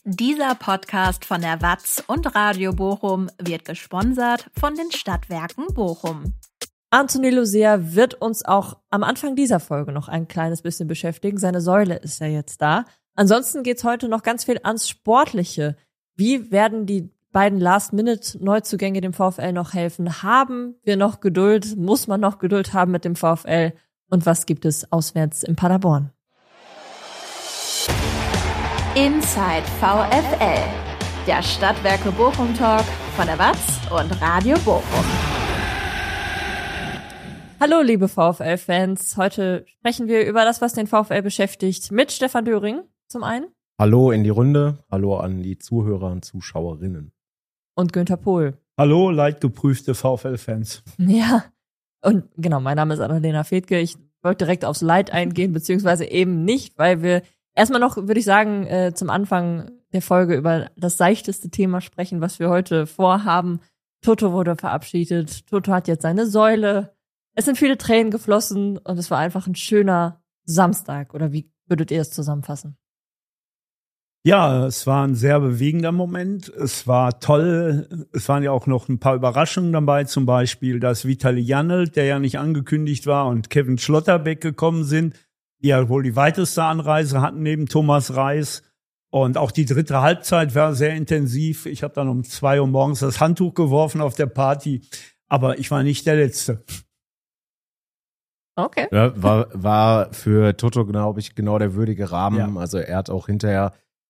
Dieser Podcast von der WAZ und Radio Bochum wird gesponsert von den Stadtwerken Bochum. Anthony Lucia wird uns auch am Anfang dieser Folge noch ein kleines bisschen beschäftigen. Seine Säule ist ja jetzt da. Ansonsten geht's heute noch ganz viel ans Sportliche. Wie werden die beiden Last-Minute-Neuzugänge dem VfL noch helfen? Haben wir noch Geduld? Muss man noch Geduld haben mit dem VfL? Und was gibt es auswärts in Paderborn? Inside VfL, der Stadtwerke Bochum Talk von der WAZ und Radio Bochum. Hallo liebe VfL-Fans, heute sprechen wir über das, was den VfL beschäftigt, mit Stefan Döring zum einen. Hallo in die Runde, hallo an die Zuhörer und Zuschauerinnen. Und Günther Pohl. Hallo leidgeprüfte VfL-Fans. Ja, und genau, mein Name ist Annalena Fedke. Ich wollte direkt aufs Leid eingehen, beziehungsweise eben nicht, weil wir erstmal noch, würde ich sagen, zum Anfang der Folge über das seichteste Thema sprechen, was wir heute vorhaben. Toto wurde verabschiedet, Toto hat jetzt seine Säule. Es sind viele Tränen geflossen und es war einfach ein schöner Samstag. Oder wie würdet ihr das zusammenfassen? Ja, es war ein sehr bewegender Moment. Es war toll. Es waren ja auch noch ein paar Überraschungen dabei. Zum Beispiel, dass Vitali Jannelt, der ja nicht angekündigt war, und Kevin Schlotterbeck gekommen sind, die ja wohl die weiteste Anreise hatten neben Thomas Reis. Und auch die dritte Halbzeit war sehr intensiv. Ich habe dann um 2 Uhr morgens das Handtuch geworfen auf der Party. Aber ich war nicht der Letzte. Okay. Ja, war für Toto, glaube ich, genau der würdige Rahmen. Ja. Also er hat auch hinterher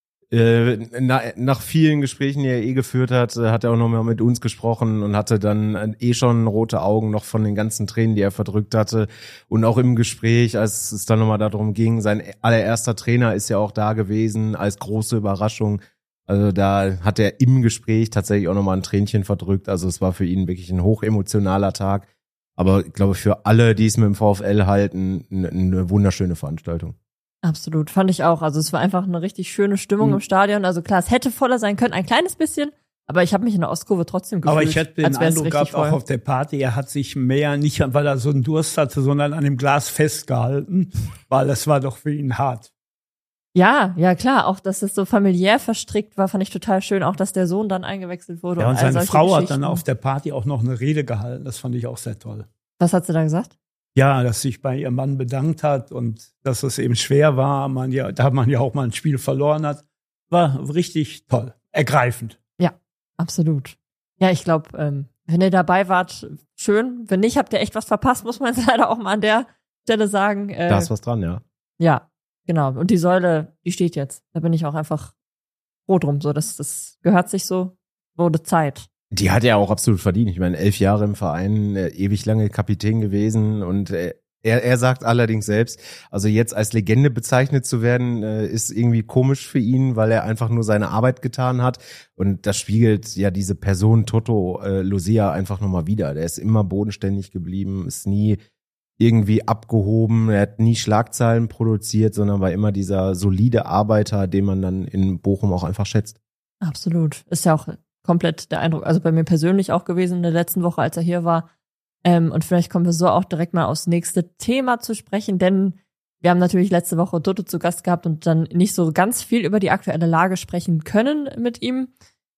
nach vielen Gesprächen, die er geführt hat, hat er auch noch mal mit uns gesprochen und hatte dann schon rote Augen noch von den ganzen Tränen, die er verdrückt hatte. Und auch im Gespräch, als es dann nochmal darum ging, sein allererster Trainer ist ja auch da gewesen, als große Überraschung. Also da hat er im Gespräch tatsächlich auch nochmal ein Tränchen verdrückt. Also es war für ihn wirklich ein hochemotionaler Tag. Aber ich glaube, für alle, die es mit dem VfL halten, eine wunderschöne Veranstaltung. Absolut, fand ich auch. Also es war einfach eine richtig schöne Stimmung im Stadion. Also klar, es hätte voller sein können, ein kleines bisschen, aber ich habe mich in der Ostkurve trotzdem gefühlt. Aber ich hatte den Eindruck gehabt, auch auf der Party, er hat sich mehr, nicht weil er so einen Durst hatte, sondern an dem Glas festgehalten, weil das war doch für ihn hart. Ja, klar, auch dass es so familiär verstrickt war, fand ich total schön. Auch, dass der Sohn dann eingewechselt wurde. Ja, und seine Frau hat dann auf auf der Party auch noch eine Rede gehalten. Das fand ich auch sehr toll. Was hat sie da gesagt? Ja, dass sich bei ihrem Mann bedankt hat und dass es eben schwer war, da man ja auch mal ein Spiel verloren hat. War richtig toll, ergreifend. Ja, absolut. Ja, ich glaube, wenn ihr dabei wart, schön. Wenn nicht, habt ihr echt was verpasst, muss man jetzt leider auch mal an der Stelle sagen. Da ist was dran, ja. Ja, genau. Und die Säule, die steht jetzt. Da bin ich auch einfach froh drum. So, das gehört sich so, wurde Zeit. Die hat er auch absolut verdient. Ich meine, 11 Jahre im Verein, ewig lange Kapitän gewesen und er sagt allerdings selbst, also jetzt als Legende bezeichnet zu werden, ist irgendwie komisch für ihn, weil er einfach nur seine Arbeit getan hat und das spiegelt ja diese Person Toto Lucia einfach nochmal wider. Der ist immer bodenständig geblieben, ist nie irgendwie abgehoben, er hat nie Schlagzeilen produziert, sondern war immer dieser solide Arbeiter, den man dann in Bochum auch einfach schätzt. Absolut. Ist ja auch komplett der Eindruck, also bei mir persönlich auch gewesen in der letzten Woche, als er hier war. Und vielleicht kommen wir so auch direkt mal aufs nächste Thema zu sprechen, denn wir haben natürlich letzte Woche Toto zu Gast gehabt und dann nicht so ganz viel über die aktuelle Lage sprechen können mit ihm.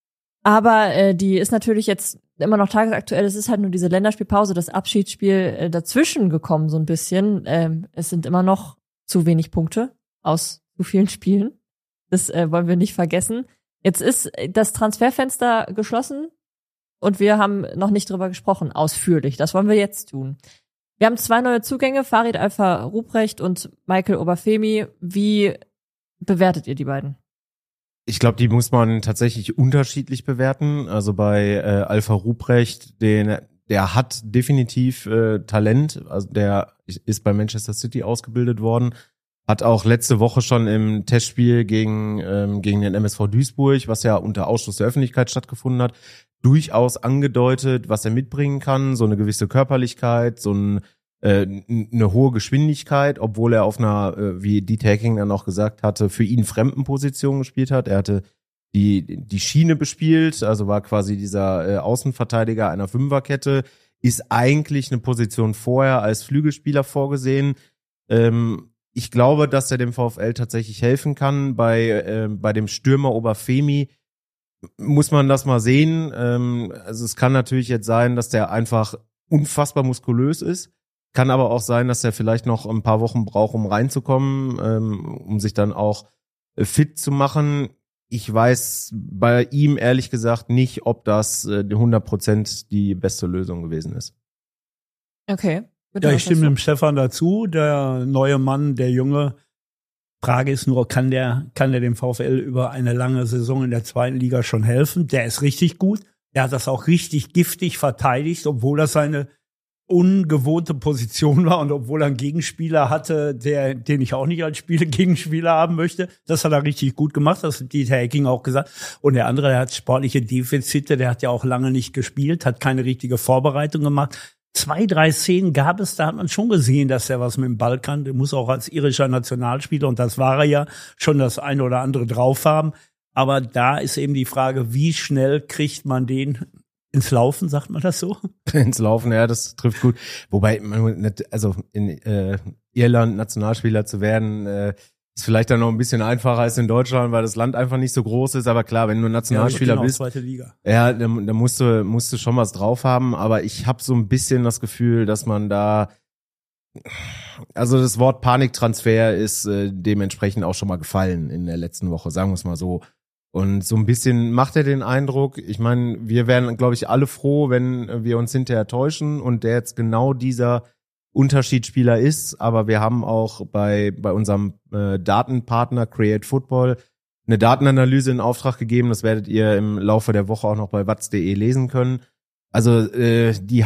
Aber die ist natürlich jetzt immer noch tagesaktuell. Es ist halt nur diese Länderspielpause, das Abschiedsspiel dazwischen gekommen so ein bisschen. Es sind immer noch zu wenig Punkte aus zu vielen Spielen. Das wollen wir nicht vergessen. Jetzt ist das Transferfenster geschlossen und wir haben noch nicht drüber gesprochen, ausführlich. Das wollen wir jetzt tun. Wir haben 2 neue Zugänge, Farid Alpha-Ruprecht und Michael Oberfemi. Wie bewertet ihr die beiden? Ich glaube, die muss man tatsächlich unterschiedlich bewerten. Also bei Alpha-Ruprecht, der hat definitiv Talent. Also der ist bei Manchester City ausgebildet worden. Hat auch letzte Woche schon im Testspiel gegen den MSV Duisburg, was ja unter Ausschluss der Öffentlichkeit stattgefunden hat, durchaus angedeutet, was er mitbringen kann. So eine gewisse Körperlichkeit, so eine hohe Geschwindigkeit, obwohl er auf einer, wie Dieter Hecking dann auch gesagt hatte, für ihn fremden Position gespielt hat. Er hatte die Schiene bespielt, also war quasi dieser Außenverteidiger einer Fünferkette, ist eigentlich eine Position vorher als Flügelspieler vorgesehen. ich glaube, dass er dem VfL tatsächlich helfen kann. Bei dem Stürmer Obafemi muss man das mal sehen. Also es kann natürlich jetzt sein, dass der einfach unfassbar muskulös ist. Kann aber auch sein, dass er vielleicht noch ein paar Wochen braucht, um reinzukommen, um sich dann auch fit zu machen. Ich weiß bei ihm ehrlich gesagt nicht, ob das 100% die beste Lösung gewesen ist. Okay. Ja, ich stimme dem Stefan dazu. Der neue Mann, der Junge. Frage ist nur, kann der dem VfL über eine lange Saison in der zweiten Liga schon helfen? Der ist richtig gut. Der hat das auch richtig giftig verteidigt, obwohl das seine ungewohnte Position war und obwohl er einen Gegenspieler hatte, den ich auch nicht als Gegenspieler haben möchte. Das hat er richtig gut gemacht, das hat Dieter Hecking auch gesagt. Und der andere, der hat sportliche Defizite, der hat ja auch lange nicht gespielt, hat keine richtige Vorbereitung gemacht. 2, 3 Szenen gab es, da hat man schon gesehen, dass er was mit dem Ball kann. Der muss auch als irischer Nationalspieler, und das war er ja, schon das eine oder andere drauf haben. Aber da ist eben die Frage, wie schnell kriegt man den ins Laufen, sagt man das so? Ins Laufen, ja, das trifft gut. Wobei, also in Irland Nationalspieler zu werden, ist vielleicht dann noch ein bisschen einfacher als in Deutschland, weil das Land einfach nicht so groß ist. Aber klar, wenn du Nationalspieler bist, zweite Liga. Ja, da musst du schon was drauf haben. Aber ich habe so ein bisschen das Gefühl, dass man da, also das Wort Paniktransfer ist dementsprechend auch schon mal gefallen in der letzten Woche, sagen wir es mal so. Und so ein bisschen macht er den Eindruck, ich meine, wir wären, glaube ich, alle froh, wenn wir uns hinterher täuschen und der jetzt genau dieser Unterschiedsspieler ist. Aber wir haben auch bei unserem Datenpartner Create Football eine Datenanalyse in Auftrag gegeben. Das werdet ihr im Laufe der Woche auch noch bei watz.de lesen können. Also die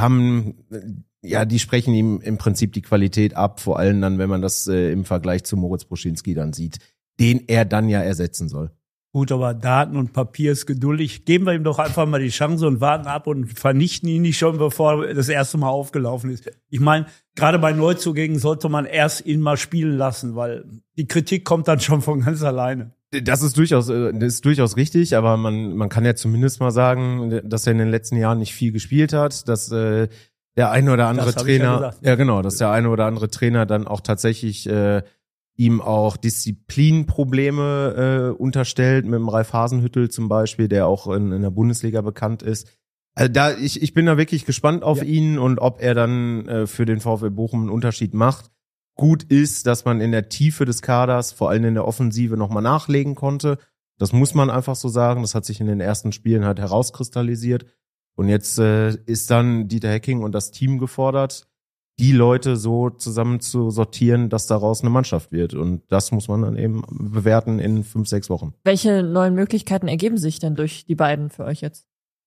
sprechen ihm im Prinzip die Qualität ab, vor allem dann, wenn man das im Vergleich zu Moritz Bruschinski dann sieht, den er dann ja ersetzen soll. Gut, aber Daten und Papier ist geduldig. Geben wir ihm doch einfach mal die Chance und warten ab und vernichten ihn nicht schon, bevor das erste Mal aufgelaufen ist. Ich meine, gerade bei Neuzugängen sollte man erst ihn mal spielen lassen, weil die Kritik kommt dann schon von ganz alleine. Das ist durchaus richtig, aber man kann ja zumindest mal sagen, dass er in den letzten Jahren nicht viel gespielt hat, dass der eine oder andere Trainer, dass der eine oder andere Trainer dann auch tatsächlich ihm auch Disziplinprobleme unterstellt, mit dem Ralf Hasenhüttl zum Beispiel, der auch in der Bundesliga bekannt ist. Also ich bin da wirklich gespannt auf ihn und ob er dann für den VfL Bochum einen Unterschied macht. Gut ist, dass man in der Tiefe des Kaders, vor allem in der Offensive, nochmal nachlegen konnte. Das muss man einfach so sagen. Das hat sich in den ersten Spielen halt herauskristallisiert. Und jetzt ist dann Dieter Hecking und das Team gefordert, die Leute so zusammen zu sortieren, dass daraus eine Mannschaft wird. Und das muss man dann eben bewerten in 5-6 Wochen. Welche neuen Möglichkeiten ergeben sich denn durch die beiden für euch jetzt?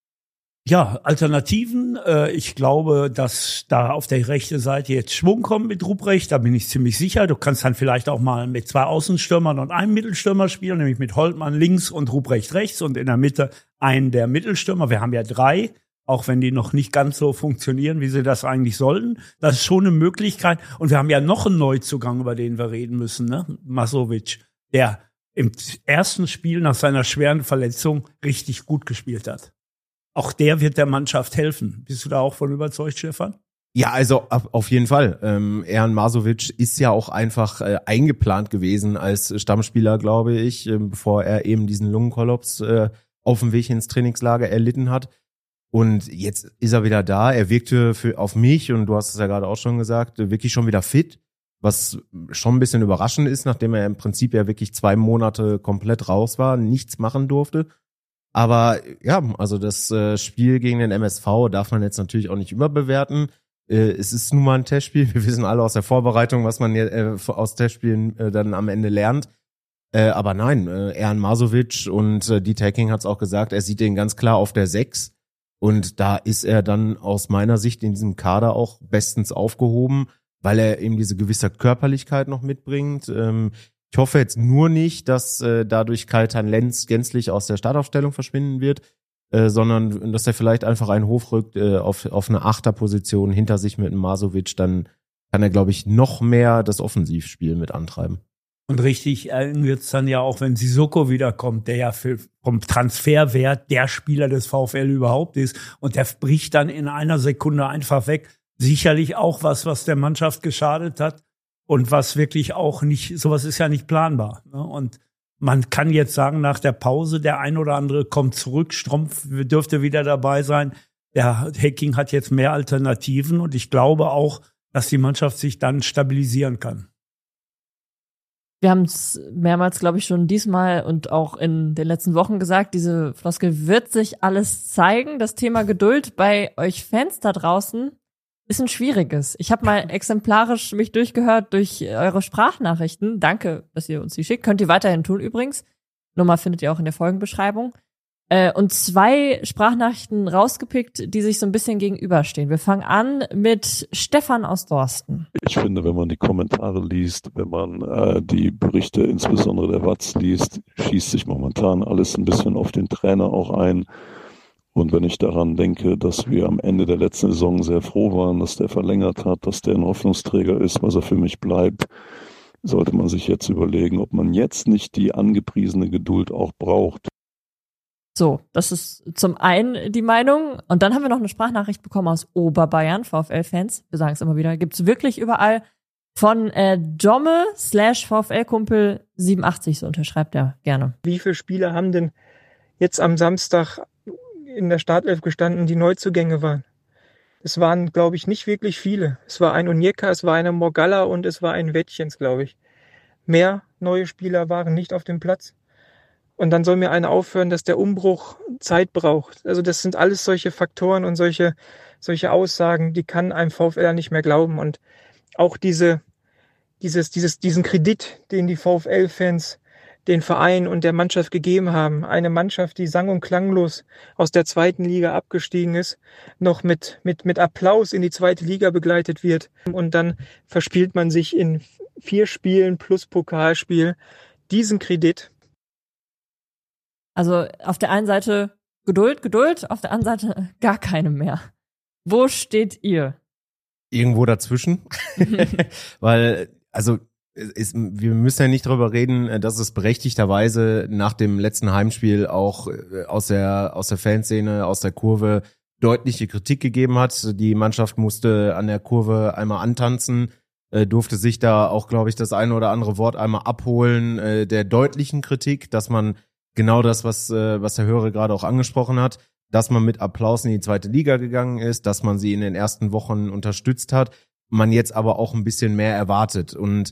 Ja, Alternativen. Ich glaube, dass da auf der rechten Seite jetzt Schwung kommt mit Ruprecht. Da bin ich ziemlich sicher. Du kannst dann vielleicht auch mal mit 2 Außenstürmern und einem Mittelstürmer spielen, nämlich mit Holtmann links und Ruprecht rechts und in der Mitte einen der Mittelstürmer. Wir haben ja 3. Auch wenn die noch nicht ganz so funktionieren, wie sie das eigentlich sollten. Das ist schon eine Möglichkeit. Und wir haben ja noch einen Neuzugang, über den wir reden müssen, ne? Masovic, der im ersten Spiel nach seiner schweren Verletzung richtig gut gespielt hat. Auch der wird der Mannschaft helfen. Bist du da auch von überzeugt, Stefan? Ja, also auf jeden Fall. Erhan Masovic ist ja auch einfach eingeplant gewesen als Stammspieler, glaube ich, bevor er eben diesen Lungenkollaps auf dem Weg ins Trainingslager erlitten hat. Und jetzt ist er wieder da. Er wirkte auf mich, und du hast es ja gerade auch schon gesagt, wirklich schon wieder fit, was schon ein bisschen überraschend ist, nachdem er im Prinzip ja wirklich 2 Monate komplett raus war, nichts machen durfte. Aber ja, also das Spiel gegen den MSV darf man jetzt natürlich auch nicht überbewerten. Es ist nun mal ein Testspiel. Wir wissen alle aus der Vorbereitung, was man aus Testspielen dann am Ende lernt. Aber nein, Erhan Masovic und Dieter Hecking hat es auch gesagt, er sieht den ganz klar auf der 6. Und da ist er dann aus meiner Sicht in diesem Kader auch bestens aufgehoben, weil er eben diese gewisse Körperlichkeit noch mitbringt. Ich hoffe jetzt nur nicht, dass dadurch Khaltan Lenz gänzlich aus der Startaufstellung verschwinden wird, sondern dass er vielleicht einfach einen Hof rückt auf eine Achterposition hinter sich mit einem Masovic. Dann kann er, glaube ich, noch mehr das Offensivspiel mit antreiben. Und richtig eng wird's dann ja auch, wenn Sissoko wiederkommt, der ja vom Transferwert der Spieler des VfL überhaupt ist. Und der bricht dann in einer Sekunde einfach weg. Sicherlich auch was der Mannschaft geschadet hat. und was wirklich auch nicht, sowas ist ja nicht planbar. Ne? Und man kann jetzt sagen, nach der Pause, der ein oder andere kommt zurück, Strumpf dürfte wieder dabei sein. Der Hacking hat jetzt mehr Alternativen und ich glaube auch, dass die Mannschaft sich dann stabilisieren kann. Wir haben es mehrmals, glaube ich, schon diesmal und auch in den letzten Wochen gesagt, diese Floskel wird sich alles zeigen. Das Thema Geduld bei euch Fans da draußen ist ein schwieriges. Ich habe mal exemplarisch mich durchgehört durch eure Sprachnachrichten. Danke, dass ihr uns die schickt. Könnt ihr weiterhin tun übrigens. Nummer findet ihr auch in der Folgenbeschreibung. Und 2 Sprachnachrichten rausgepickt, die sich so ein bisschen gegenüberstehen. Wir fangen an mit Stefan aus Dorsten. Ich finde, wenn man die Kommentare liest, wenn man die Berichte insbesondere der Watz liest, schießt sich momentan alles ein bisschen auf den Trainer auch ein. Und wenn ich daran denke, dass wir am Ende der letzten Saison sehr froh waren, dass der verlängert hat, dass der ein Hoffnungsträger ist, was er für mich bleibt, sollte man sich jetzt überlegen, ob man jetzt nicht die angepriesene Geduld auch braucht. So, das ist zum einen die Meinung. Und dann haben wir noch eine Sprachnachricht bekommen aus Oberbayern, VfL-Fans. Wir sagen es immer wieder. Gibt's wirklich überall von Jomme/VfL-Kumpel87, so unterschreibt er gerne. Wie viele Spieler haben denn jetzt am Samstag in der Startelf gestanden, die Neuzugänge waren? Es waren, glaube ich, nicht wirklich viele. Es war ein Onyeka, es war eine Morgalla und es war ein Wettchens, glaube ich. Mehr neue Spieler waren nicht auf dem Platz. Und dann soll mir einer aufhören, dass der Umbruch Zeit braucht. Also das sind alles solche Faktoren und solche Aussagen, die kann einem VfLer nicht mehr glauben. Und auch diesen Kredit, den die VfL-Fans den Verein und der Mannschaft gegeben haben. Eine Mannschaft, die sang- und klanglos aus der 2. Liga abgestiegen ist, noch mit Applaus in die 2. Liga begleitet wird. Und dann verspielt man sich in 4 Spielen plus Pokalspiel diesen Kredit. Also auf der einen Seite Geduld, auf der anderen Seite gar keine mehr. Wo steht ihr? Irgendwo dazwischen. Weil, also wir müssen ja nicht darüber reden, dass es berechtigterweise nach dem letzten Heimspiel auch aus der Fanszene, aus der Kurve deutliche Kritik gegeben hat. Die Mannschaft musste an der Kurve einmal antanzen, durfte sich da auch, glaube ich, das eine oder andere Wort einmal abholen der deutlichen Kritik, dass man genau das, was der Hörer gerade auch angesprochen hat, dass man mit Applaus in die 2. Liga gegangen ist, dass man sie in den ersten Wochen unterstützt hat, man jetzt aber auch ein bisschen mehr erwartet. Und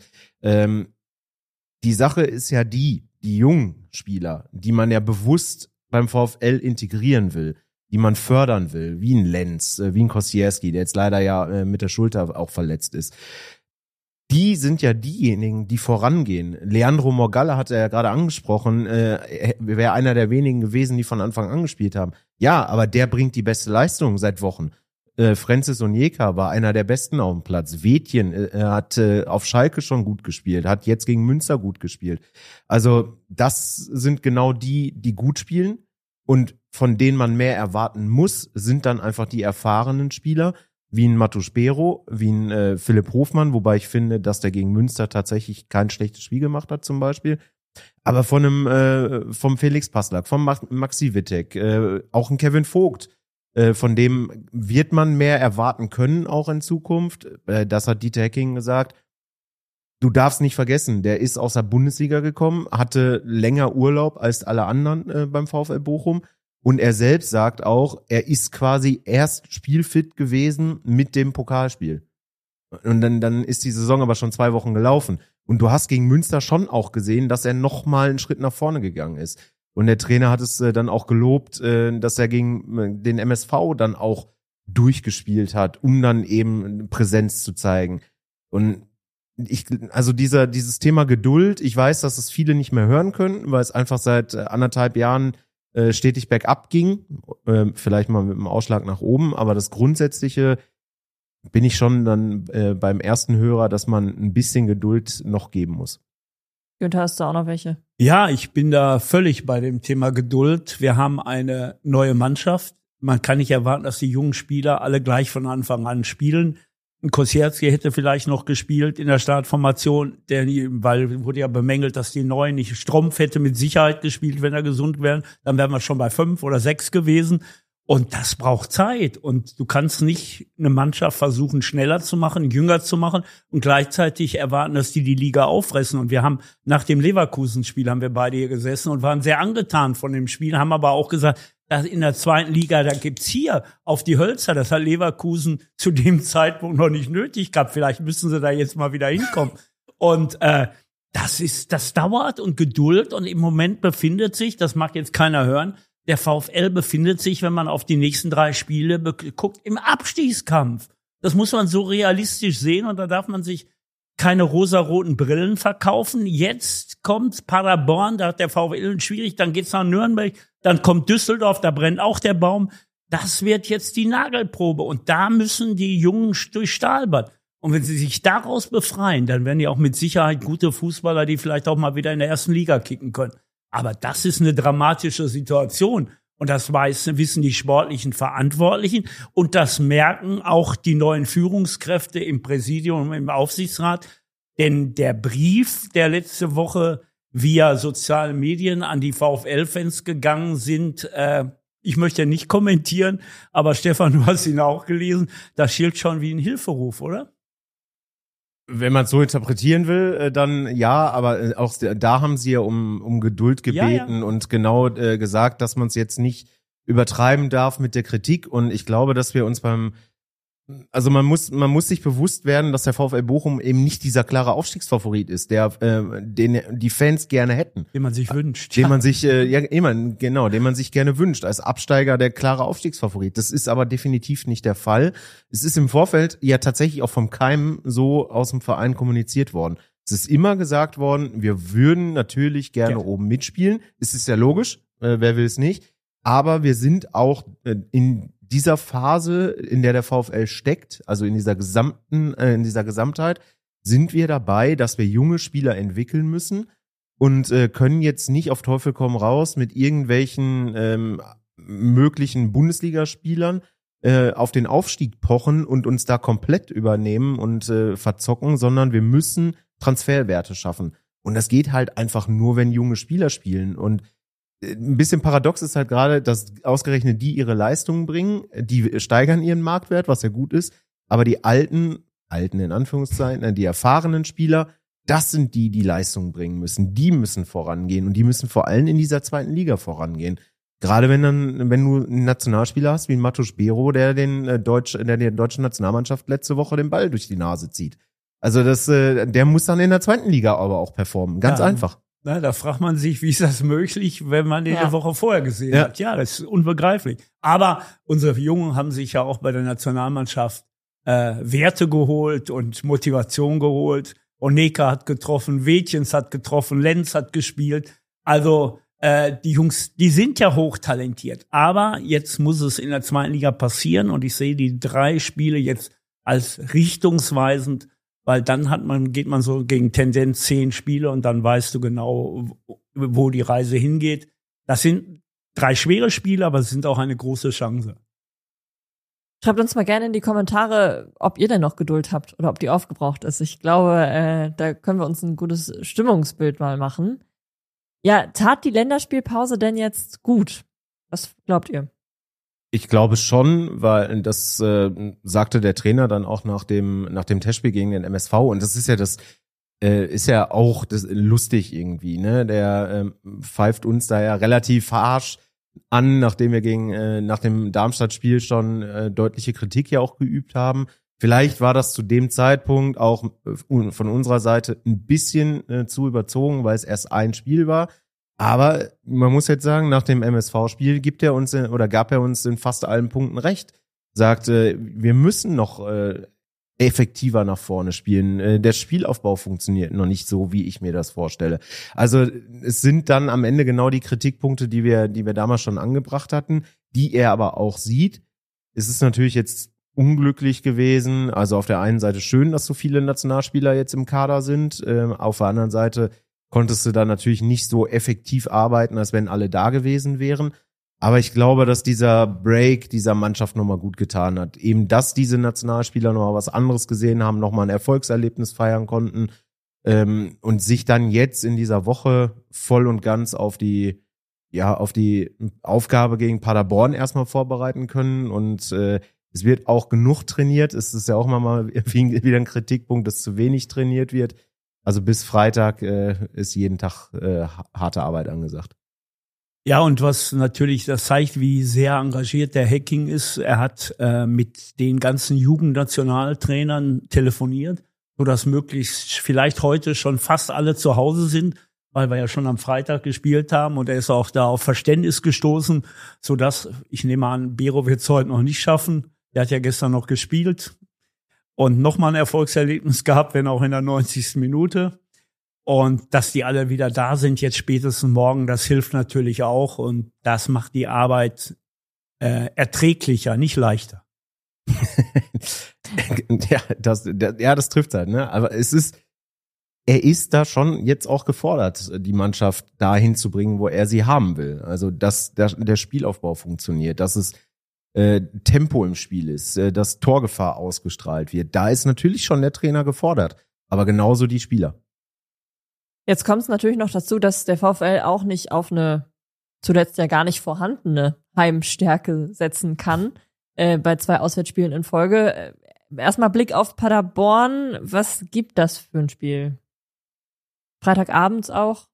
die Sache ist ja die jungen Spieler, die man ja bewusst beim VfL integrieren will, die man fördern will, wie ein Lenz, wie ein Koscielski, der jetzt leider ja mit der Schulter auch verletzt ist. Die sind ja diejenigen, die vorangehen. Leandro Morgalla hat er ja gerade angesprochen, wäre einer der wenigen gewesen, die von Anfang an gespielt haben. Ja, aber der bringt die beste Leistung seit Wochen. Francis Onyeka war einer der Besten auf dem Platz. Wädchen hat auf Schalke schon gut gespielt, hat jetzt gegen Münster gut gespielt. Also das sind genau die gut spielen und von denen man mehr erwarten muss, sind dann einfach die erfahrenen Spieler, wie ein Matus Bero, wie ein Philipp Hofmann, wobei ich finde, dass der gegen Münster tatsächlich kein schlechtes Spiel gemacht hat zum Beispiel. Aber vom Felix Passlack, vom Maxi Wittek, auch ein Kevin Vogt, von dem wird man mehr erwarten können auch in Zukunft. Das hat Dieter Hecking gesagt. Du darfst nicht vergessen, der ist aus der Bundesliga gekommen, hatte länger Urlaub als alle anderen beim VfL Bochum. Und er selbst sagt auch, er ist quasi erst spielfit gewesen mit dem Pokalspiel. Und dann ist die Saison aber schon 2 Wochen gelaufen. Und du hast gegen Münster schon auch gesehen, dass er noch mal einen Schritt nach vorne gegangen ist. Und der Trainer hat es dann auch gelobt, dass er gegen den MSV dann auch durchgespielt hat, um dann eben Präsenz zu zeigen. Und also dieses Thema Geduld, ich weiß, dass es viele nicht mehr hören können, weil es einfach seit 1,5 Jahren stetig bergab ging, vielleicht mal mit einem Ausschlag nach oben, aber das Grundsätzliche bin ich schon dann beim ersten Hörer, dass man ein bisschen Geduld noch geben muss. Günther, hast du auch noch welche? Ja, ich bin da völlig bei dem Thema Geduld. Wir haben eine neue Mannschaft. Man kann nicht erwarten, dass die jungen Spieler alle gleich von Anfang an spielen. Ein Koscielski hätte vielleicht noch gespielt in der Startformation, weil wurde ja bemängelt, dass die Neuen nicht. Strumpf hätte mit Sicherheit gespielt, wenn er gesund wäre. Dann wären wir schon bei 5 oder 6 gewesen. Und das braucht Zeit. Und du kannst nicht eine Mannschaft versuchen, schneller zu machen, jünger zu machen und gleichzeitig erwarten, dass die Liga auffressen. Und wir haben nach dem Leverkusen-Spiel haben wir beide hier gesessen und waren sehr angetan von dem Spiel, haben aber auch gesagt, dass in der zweiten Liga, da gibt's hier auf die Hölzer. Das hat Leverkusen zu dem Zeitpunkt noch nicht nötig gehabt. Vielleicht müssen sie da jetzt mal wieder hinkommen. Und das dauert und Geduld. Und im Moment befindet sich, das mag jetzt keiner hören, der VfL befindet sich, wenn man auf die nächsten 3 Spiele guckt, im Abstiegskampf. Das muss man so realistisch sehen und da darf man sich keine rosaroten Brillen verkaufen. Jetzt kommt Paderborn, da hat der VfL schwierig, dann geht's nach Nürnberg, dann kommt Düsseldorf, da brennt auch der Baum. Das wird jetzt die Nagelprobe und da müssen die Jungen durch Stahlbad. Und wenn sie sich daraus befreien, dann werden die auch mit Sicherheit gute Fußballer, die vielleicht auch mal wieder in der ersten Liga kicken können. Aber das ist eine dramatische Situation. Und das wissen die sportlichen Verantwortlichen. Und das merken auch die neuen Führungskräfte im Präsidium und im Aufsichtsrat. Denn der Brief, der letzte Woche via sozialen Medien an die VfL-Fans gegangen sind, ich möchte nicht kommentieren, aber Stefan, du hast ihn auch gelesen, das schilt schon wie ein Hilferuf, oder? Wenn man es so interpretieren will, dann ja, aber auch da haben sie ja um Geduld gebeten Ja. und genau gesagt, dass man es jetzt nicht übertreiben darf mit der Kritik. Und ich glaube, dass wir uns also man muss sich bewusst werden, dass der VfL Bochum eben nicht dieser klare Aufstiegsfavorit ist, den die Fans gerne hätten. Den man sich wünscht. Den man sich, den man sich gerne wünscht, als Absteiger der klare Aufstiegsfavorit. Das ist aber definitiv nicht der Fall. Es ist im Vorfeld ja tatsächlich auch vom Keim so aus dem Verein kommuniziert worden. Es ist immer gesagt worden, wir würden natürlich gerne oben mitspielen. Es ist ja logisch, wer will es nicht. Aber wir sind auch in dieser Phase, in der der VfL steckt, also in dieser Gesamtheit, sind wir dabei, dass wir junge Spieler entwickeln müssen und können jetzt nicht auf Teufel komm raus mit irgendwelchen möglichen Bundesligaspielern auf den Aufstieg pochen und uns da komplett übernehmen und verzocken, sondern wir müssen Transferwerte schaffen. Und das geht halt einfach nur, wenn junge Spieler spielen. Und ein bisschen paradox ist halt gerade, dass ausgerechnet die ihre Leistungen bringen, die steigern ihren Marktwert, was ja gut ist, aber die alten in Anführungszeichen, die erfahrenen Spieler, das sind die Leistungen bringen müssen. Die müssen vorangehen und die müssen vor allem in dieser zweiten Liga vorangehen. Gerade wenn du einen Nationalspieler hast wie einen Matus Bero, der der deutschen Nationalmannschaft letzte Woche den Ball durch die Nase zieht. Also der muss dann in der zweiten Liga aber auch performen. Ganz einfach. Na, da fragt man sich, wie ist das möglich, wenn man den eine Woche vorher gesehen hat? Ja, das ist unbegreiflich. Aber unsere Jungen haben sich ja auch bei der Nationalmannschaft Werte geholt und Motivation geholt. Oneka hat getroffen, Wätjens hat getroffen, Lenz hat gespielt. Also die Jungs, die sind ja hochtalentiert. Aber jetzt muss es in der zweiten Liga passieren und ich sehe die 3 Spiele jetzt als richtungsweisend, weil dann geht man so gegen Tendenz 10 Spiele und dann weißt du genau, wo die Reise hingeht. Das sind 3 schwere Spiele, aber es sind auch eine große Chance. Schreibt uns mal gerne in die Kommentare, ob ihr denn noch Geduld habt oder ob die aufgebraucht ist. Ich glaube, da können wir uns ein gutes Stimmungsbild mal machen. Ja, tat die Länderspielpause denn jetzt gut? Was glaubt ihr? Ich glaube schon, weil das sagte der Trainer dann auch nach dem Testspiel gegen den MSV und das ist ja auch das lustig irgendwie, ne? Der pfeift uns da ja relativ harsch an, nachdem wir nach dem Darmstadt-Spiel schon deutliche Kritik ja auch geübt haben. Vielleicht war das zu dem Zeitpunkt auch von unserer Seite ein bisschen zu überzogen, weil es erst ein Spiel war. Aber man muss jetzt sagen, nach dem MSV-Spiel gab er uns in fast allen Punkten recht. Sagt, wir müssen noch effektiver nach vorne spielen. Der Spielaufbau funktioniert noch nicht so, wie ich mir das vorstelle. Also es sind dann am Ende genau die Kritikpunkte, die wir damals schon angebracht hatten, die er aber auch sieht. Es ist natürlich jetzt unglücklich gewesen. Also auf der einen Seite schön, dass so viele Nationalspieler jetzt im Kader sind. Auf der anderen Seite konntest du dann natürlich nicht so effektiv arbeiten, als wenn alle da gewesen wären. Aber ich glaube, dass dieser Break dieser Mannschaft nochmal gut getan hat. Eben, dass diese Nationalspieler nochmal was anderes gesehen haben, nochmal ein Erfolgserlebnis feiern konnten und sich dann jetzt in dieser Woche voll und ganz auf die auf die Aufgabe gegen Paderborn erstmal vorbereiten können und es wird auch genug trainiert. Es ist ja auch mal wieder ein Kritikpunkt, dass zu wenig trainiert wird. Also bis Freitag ist jeden Tag harte Arbeit angesagt. Ja, und was natürlich, das zeigt, wie sehr engagiert der Hacking ist. Er hat mit den ganzen Jugendnationaltrainern telefoniert, sodass möglichst vielleicht heute schon fast alle zu Hause sind, weil wir ja schon am Freitag gespielt haben. Und er ist auch da auf Verständnis gestoßen, sodass, ich nehme an, Bero wird es heute noch nicht schaffen. Der hat ja gestern noch gespielt und nochmal ein Erfolgserlebnis gehabt, wenn auch in der 90. Minute. Und dass die alle wieder da sind, jetzt spätestens morgen, das hilft natürlich auch. Und das macht die Arbeit erträglicher, nicht leichter. Das trifft halt, ne? Aber er ist da schon jetzt auch gefordert, die Mannschaft dahin zu bringen, wo er sie haben will. Also, dass der Spielaufbau funktioniert, dass es Tempo im Spiel ist, dass Torgefahr ausgestrahlt wird. Da ist natürlich schon der Trainer gefordert, aber genauso die Spieler. Jetzt kommt es natürlich noch dazu, dass der VfL auch nicht auf eine zuletzt ja gar nicht vorhandene Heimstärke setzen kann bei 2 Auswärtsspielen in Folge. Erstmal Blick auf Paderborn. Was gibt das für ein Spiel? Freitagabends auch?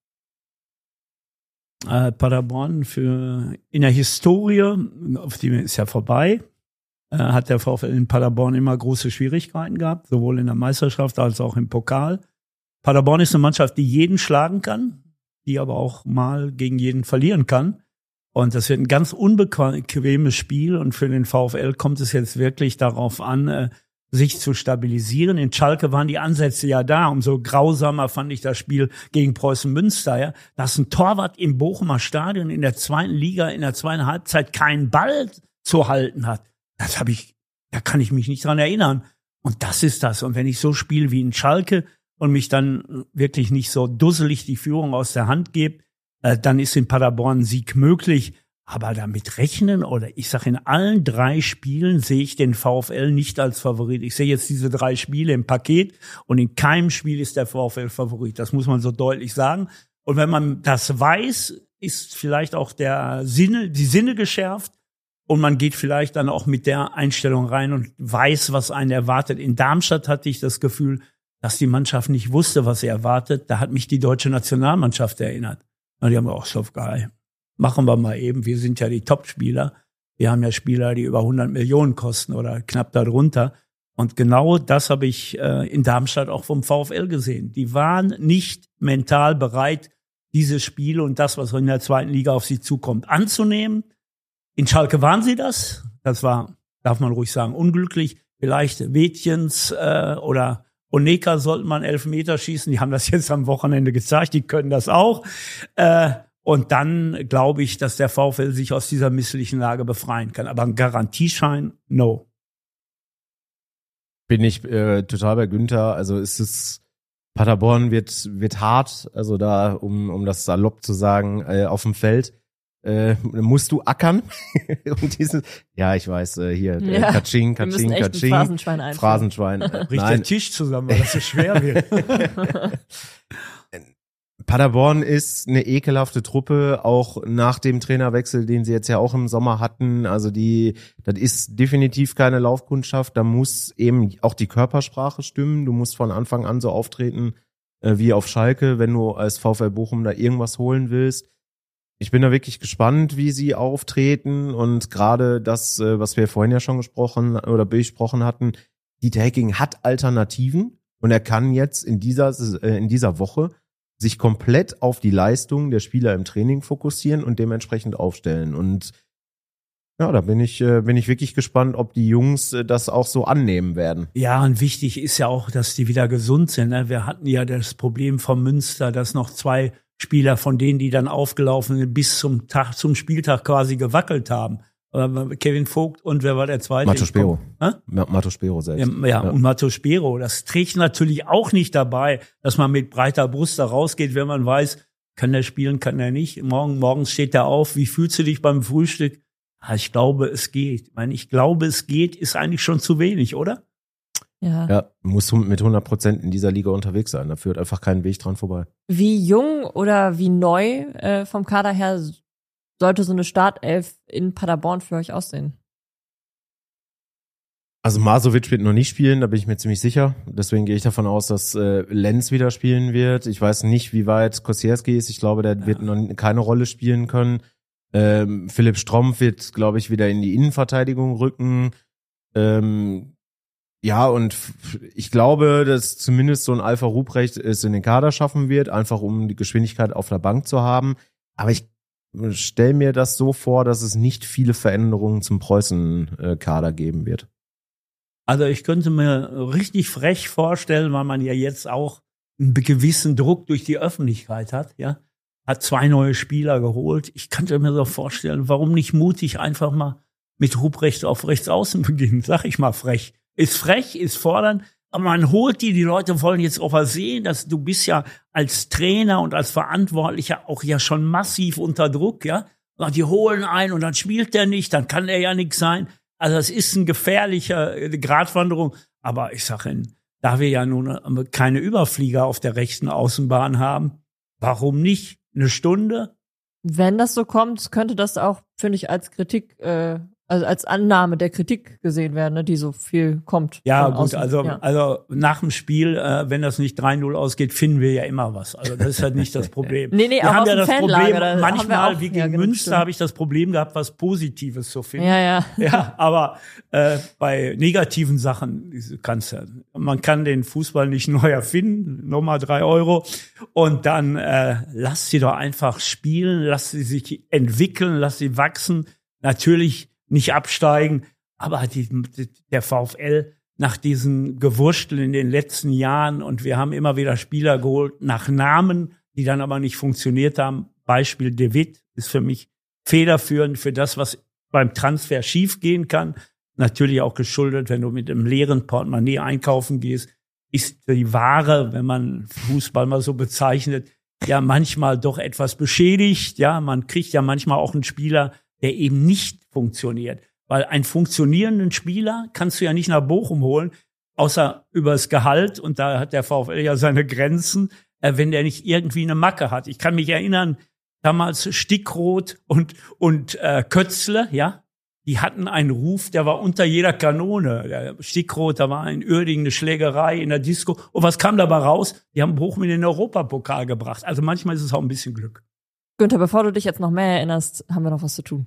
Paderborn in der Historie, auf die ist ja vorbei, hat der VfL in Paderborn immer große Schwierigkeiten gehabt, sowohl in der Meisterschaft als auch im Pokal. Paderborn ist eine Mannschaft, die jeden schlagen kann, die aber auch mal gegen jeden verlieren kann. Und das wird ein ganz unbequemes Spiel. Und für den VfL kommt es jetzt wirklich darauf an, sich zu stabilisieren. In Schalke waren die Ansätze ja da. Umso grausamer fand ich das Spiel gegen Preußen Münster. Ja, dass ein Torwart im Bochumer Stadion in der 2. Liga in der 2. Halbzeit keinen Ball zu halten hat. Da kann ich mich nicht dran erinnern. Und das ist das. Und wenn ich so spiele wie in Schalke und mich dann wirklich nicht so dusselig die Führung aus der Hand gebe, dann ist in Paderborn ein Sieg möglich. Aber damit rechnen, oder ich sage, in allen 3 Spielen sehe ich den VfL nicht als Favorit. Ich sehe jetzt diese 3 Spiele im Paket und in keinem Spiel ist der VfL Favorit. Das muss man so deutlich sagen. Und wenn man das weiß, ist vielleicht auch die Sinne geschärft und man geht vielleicht dann auch mit der Einstellung rein und weiß, was einen erwartet. In Darmstadt hatte ich das Gefühl, dass die Mannschaft nicht wusste, was sie erwartet. Da hat mich die deutsche Nationalmannschaft erinnert. Und die haben auch so geil. Machen wir mal eben. Wir sind ja die Top-Spieler. Wir haben ja Spieler, die über 100 Millionen kosten oder knapp darunter. Und genau das habe ich in Darmstadt auch vom VfL gesehen. Die waren nicht mental bereit, dieses Spiel und das, was in der 2. Liga auf sie zukommt, anzunehmen. In Schalke waren sie das. Das war, darf man ruhig sagen, unglücklich. Vielleicht Wädchens oder Oneka sollten man 11 Meter schießen. Die haben das jetzt am Wochenende gezeigt. Die können das auch. Und dann glaube ich, dass der VfL sich aus dieser misslichen Lage befreien kann. Aber ein Garantieschein, no. Bin ich total bei Günther. Also Paderborn wird hart. Also da, um das salopp zu sagen, auf dem Feld musst du ackern. Ja, ich weiß, hier, Katsching. Phrasenschwein. Bricht der Tisch zusammen, weil das so schwer wird. Paderborn ist eine ekelhafte Truppe, auch nach dem Trainerwechsel, den sie jetzt ja auch im Sommer hatten. Also das ist definitiv keine Laufkundschaft. Da muss eben auch die Körpersprache stimmen. Du musst von Anfang an so auftreten wie auf Schalke, wenn du als VfL Bochum da irgendwas holen willst. Ich bin da wirklich gespannt, wie sie auftreten, und gerade das, was wir vorhin ja schon besprochen hatten, Dieter Hecking hat Alternativen und er kann jetzt in dieser Woche sich komplett auf die Leistung der Spieler im Training fokussieren und dementsprechend aufstellen. Und ja, da bin ich wirklich gespannt, ob die Jungs das auch so annehmen werden. Ja, und wichtig ist ja auch, dass die wieder gesund sind. Wir hatten ja das Problem von Münster, dass noch 2 Spieler von denen, die dann aufgelaufen sind, bis zum Spieltag quasi gewackelt haben. Kevin Vogt und wer war der zweite? Mato Spero. Mato Spero selbst. Ja, und Mato Spero. Das trägt natürlich auch nicht dabei, dass man mit breiter Brust da rausgeht, wenn man weiß, kann der spielen, kann er nicht. Morgens steht er auf. Wie fühlst du dich beim Frühstück? Ich glaube, es geht. Ich glaube, es geht, ist eigentlich schon zu wenig, oder? Ja, muss mit 100% in dieser Liga unterwegs sein. Da führt einfach kein Weg dran vorbei. Wie jung oder wie neu vom Kader her sollte so eine Startelf in Paderborn für euch aussehen? Also Masovic wird noch nicht spielen, da bin ich mir ziemlich sicher. Deswegen gehe ich davon aus, dass Lenz wieder spielen wird. Ich weiß nicht, wie weit Kosierski ist. Ich glaube, der wird noch keine Rolle spielen können. Philipp Strompf wird, glaube ich, wieder in die Innenverteidigung rücken. Ja, und ich glaube, dass zumindest so ein Alpha Ruprecht es in den Kader schaffen wird, einfach um die Geschwindigkeit auf der Bank zu haben. Aber ich stelle mir das so vor, dass es nicht viele Veränderungen zum Preußen-Kader geben wird. Also ich könnte mir richtig frech vorstellen, weil man ja jetzt auch einen gewissen Druck durch die Öffentlichkeit hat, ja. Hat 2 neue Spieler geholt. Ich könnte mir so vorstellen, warum nicht mutig einfach mal mit Ruprecht auf Rechtsaußen beginnen, sag ich mal frech. Ist frech, ist fordernd, aber man holt die Leute wollen jetzt auch was sehen, dass du bist ja als Trainer und als Verantwortlicher auch ja schon massiv unter Druck, ja. Und die holen einen und dann spielt der nicht, dann kann der ja nichts sein. Also es ist eine gefährliche Gratwanderung, aber ich sage Ihnen, da wir ja nun keine Überflieger auf der rechten Außenbahn haben, warum nicht eine Stunde? Wenn das so kommt, könnte das auch, finde ich, als Kritik, also als Annahme der Kritik gesehen werden, ne, die so viel kommt. Ja, gut, also nach dem Spiel, wenn das nicht 3-0 ausgeht, finden wir ja immer was. Also das ist halt nicht das Problem. Nee, wir auch haben aus ja dem das Fanlager, Problem, manchmal, auch, wie gegen Münster, habe ich das Problem gehabt, was Positives zu finden. Ja. Ja, aber bei negativen Sachen man kann den Fußball nicht neu erfinden, nochmal 3 €. Und dann lass sie doch einfach spielen, lass sie sich entwickeln, lass sie wachsen. Natürlich nicht absteigen, aber der VfL nach diesen Gewurstel in den letzten Jahren und wir haben immer wieder Spieler geholt nach Namen, die dann aber nicht funktioniert haben. Beispiel De Witt ist für mich federführend für das, was beim Transfer schiefgehen kann. Natürlich auch geschuldet, wenn du mit einem leeren Portemonnaie einkaufen gehst, ist die Ware, wenn man Fußball mal so bezeichnet, ja manchmal doch etwas beschädigt. Ja, man kriegt ja manchmal auch einen Spieler, der eben nicht funktioniert. Weil einen funktionierenden Spieler kannst du ja nicht nach Bochum holen, außer übers Gehalt. Und da hat der VfL ja seine Grenzen, wenn der nicht irgendwie eine Macke hat. Ich kann mich erinnern, damals Stickroth und Kötzle, ja, die hatten einen Ruf, der war unter jeder Kanone. Der Stickroth, da war in Uerdingen eine Schlägerei in der Disco. Und was kam dabei raus? Die haben Bochum in den Europapokal gebracht. Also manchmal ist es auch ein bisschen Glück. Günther, bevor du dich jetzt noch mehr erinnerst, haben wir noch was zu tun.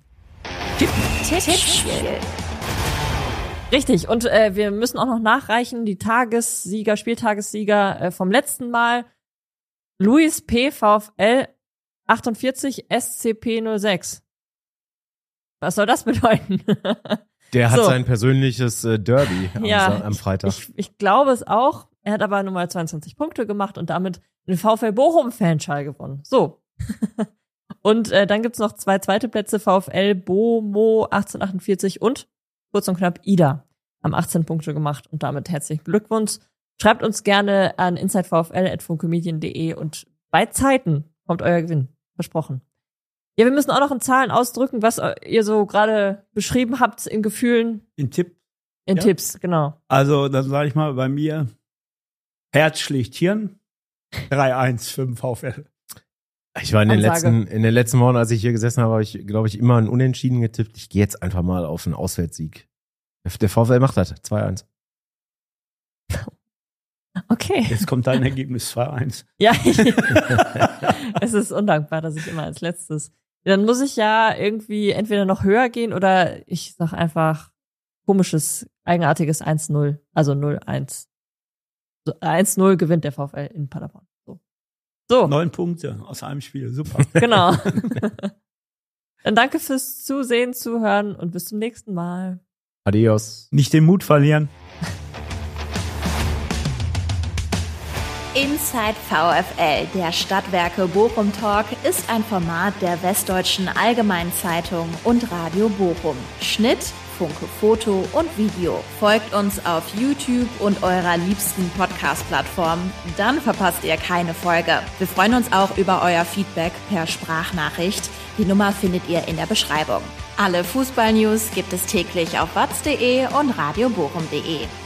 Tippspiel. Richtig, und wir müssen auch noch nachreichen, die Spieltagessieger vom letzten Mal. Luis P. VfL 48 SCP 06. Was soll das bedeuten? Der hat sein persönliches Derby am Freitag. Ich glaube es auch. Er hat aber nur mal 22 Punkte gemacht und damit einen VfL Bochum-Fanschal gewonnen. So. Und dann gibt's noch 2 zweite Plätze, VfL Bomo 1848 und kurz und knapp Ida haben 18 Punkte gemacht und damit herzlichen Glückwunsch. Schreibt uns gerne an insidevfl@funkemedien.de und bei Zeiten kommt euer Gewinn. Versprochen. Ja, wir müssen auch noch in Zahlen ausdrücken, was ihr so gerade beschrieben habt in Gefühlen. In Tipps, genau. Also, dann sage ich mal bei mir, Herz schlägt Hirn, 3-1 für den VfL. Ich war in den letzten Wochen, als ich hier gesessen habe ich, glaube ich, immer einen Unentschieden getippt. Ich gehe jetzt einfach mal auf einen Auswärtssieg. Der VfL macht das, 2-1. Okay. Jetzt kommt dein Ergebnis 2-1. Ja, es ist undankbar, dass ich immer als letztes. Dann muss ich ja irgendwie entweder noch höher gehen oder ich sag einfach komisches, eigenartiges 1-0, also 0-1. So, 1-0 gewinnt der VfL in Paderborn. So. 9 Punkte aus einem Spiel, super. Genau. Dann danke fürs Zusehen, Zuhören und bis zum nächsten Mal. Adios. Nicht den Mut verlieren. Inside VfL, der Stadtwerke Bochum Talk, ist ein Format der Westdeutschen Allgemeinen Zeitung und Radio Bochum. Schnitt, Funke Foto und Video. Folgt uns auf YouTube und eurer liebsten Podcast-Plattform. Dann verpasst ihr keine Folge. Wir freuen uns auch über euer Feedback per Sprachnachricht. Die Nummer findet ihr in der Beschreibung. Alle Fußball-News gibt es täglich auf watz.de und radiobochum.de.